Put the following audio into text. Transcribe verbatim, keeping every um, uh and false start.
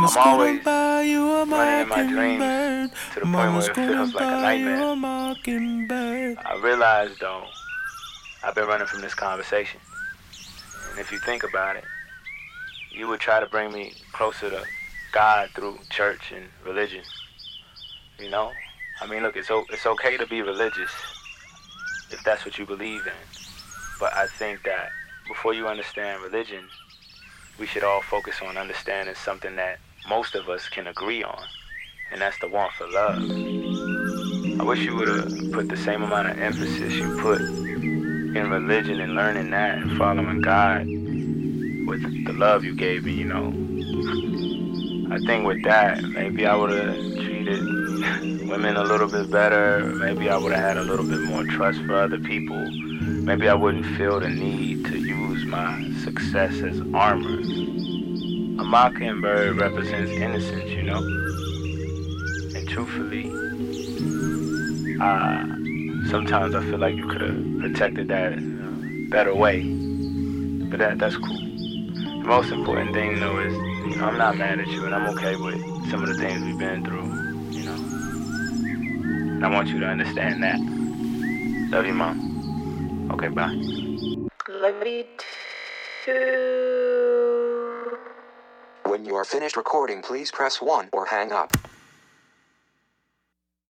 I'm always running in my dreams to the point where it feels like a nightmare. I realize, though, I've been running from this conversation. And if you think about it, you would try to bring me closer to God through church and religion. You know? I mean, look, it's, o- it's okay to be religious if that's what you believe in. But I think that before you understand religion, we should all focus on understanding something that most of us can agree on, and that's the want for love. I wish you would have put the same amount of emphasis you put in religion and learning that and following God with the love you gave me, you know. I think with that, maybe I would have treated women a little bit better. Maybe I would have had a little bit more trust for other people. Maybe I wouldn't feel the need to use my success as armor. A mockingbird represents innocence, you know? And truthfully, uh, sometimes I feel like you could have protected that in a better way. But that that's cool. The most important thing, though, is, you know, I'm not mad at you, and I'm okay with some of the things we've been through, you know? And I want you to understand that. Love you, Mom. Okay, bye. Love you too. When you are finished recording, please press one or hang up.